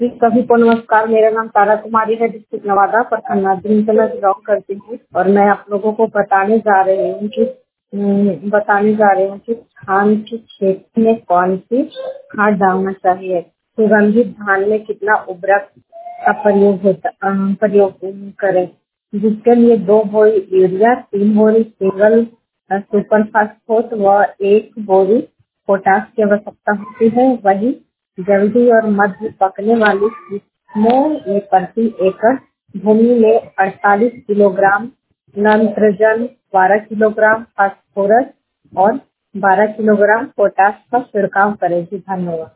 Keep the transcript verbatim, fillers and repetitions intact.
जी, सभी को नमस्कार। मेरा नाम तारा कुमारी है, डिस्ट्रिक्ट नवादा, प्रखंड नादिन से मैं बिलोंग करती हूँ और मैं आप लोगों को बताने जा रही हूँ कि हम्म, बताने जा रही हूँ कि धान की खेती में कौन सी खाद डालना चाहिए। सुगंधित धान में कितना उर्वरक का प्रयोग होता अ, प्रयोग करें, जिसके लिए दो बोरी यूरिया, तीन बोरी सिंगल अ, सुपर फास्फेट व एक बोरी पोटाश की आवश्यकता होती है। वही जल्दी और मध्य पकने वाली किस्मों में प्रति एकड़ भूमि में अड़तालीस किलोग्राम नाइट्रोजन, बारह किलोग्राम फास्फोरस और बारह किलोग्राम पोटाश का छिड़काव करें। जी, धन्यवाद।